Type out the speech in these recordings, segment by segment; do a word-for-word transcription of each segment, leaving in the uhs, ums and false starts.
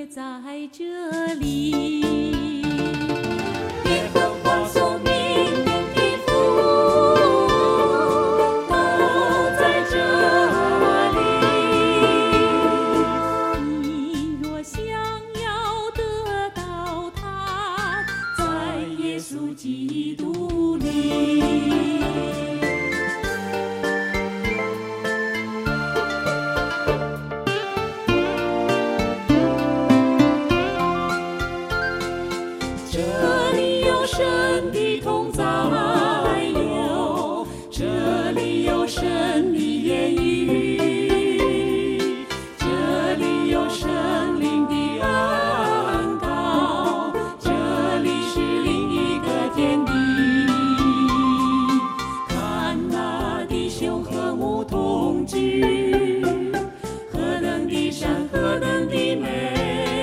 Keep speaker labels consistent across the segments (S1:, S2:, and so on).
S1: 在这里。
S2: 耶和华所命定的福都在这里。
S1: 你若想要得到它，在耶稣基督里。
S2: 这里有神的同在，有这里有神的言语，这里有神灵的恩膏，这里是另一个天地。看那弟兄和睦同居，何等的善，何等的美。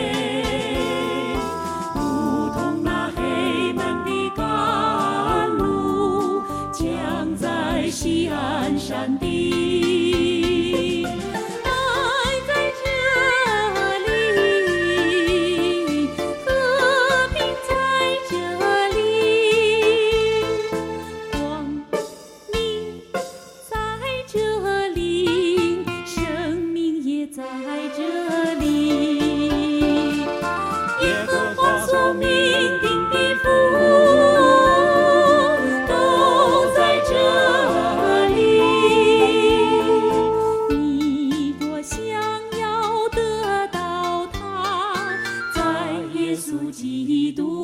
S2: 西安山地，爱在这里，和平在这里，光明在这里，生命也在这里。耶和华所命定的福基督。